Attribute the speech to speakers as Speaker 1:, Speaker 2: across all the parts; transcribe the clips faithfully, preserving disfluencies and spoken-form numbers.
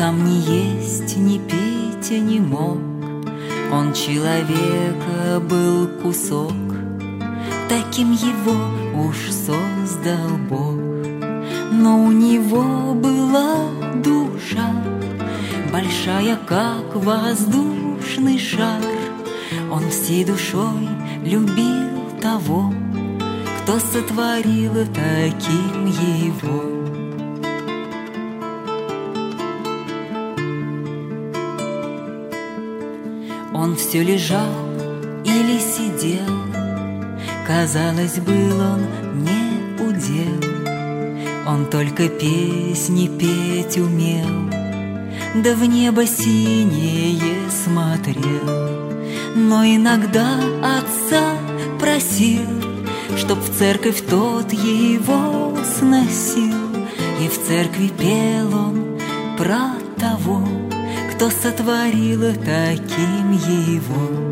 Speaker 1: сам ни есть, ни пить не мог. Он человека был кусок, таким его уж создал Бог. Но у него была душа, большая, как воздушный шар. Он всей душой любил того, кто сотворил таким его. Он все лежал или сидел, казалось, был он не удел. Он только песни петь умел, да в небо синее смотрел. Но иногда отца просил, чтоб в церковь тот его сносил. И в церкви пел он про того, кто сотворил таким его.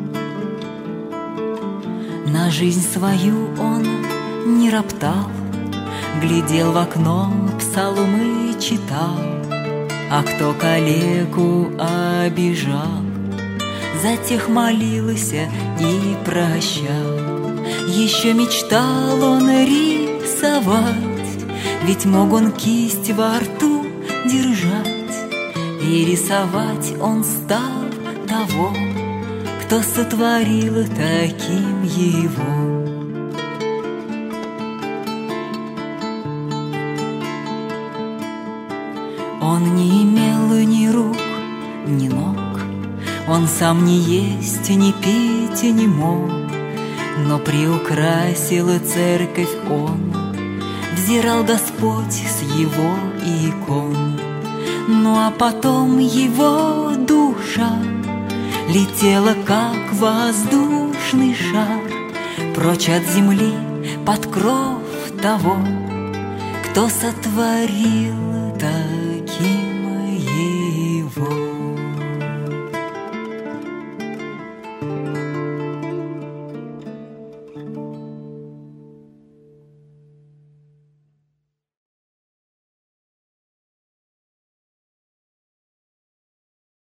Speaker 1: На жизнь свою он не роптал, глядел в окно, псалмы читал. А кто калеку обижал, за тех молился и прощал. Еще мечтал он рисовать, ведь мог он кисть во рту держать. И рисовать он стал того, кто сотворил таким его. Он не имел ни рук, ни ног, он сам ни есть, ни пить не мог. Но приукрасил церковь он, взирал Господь с его икон. Ну а потом его душа летела, как воздушный шар, прочь от земли под кров того, кто сотворил таким его.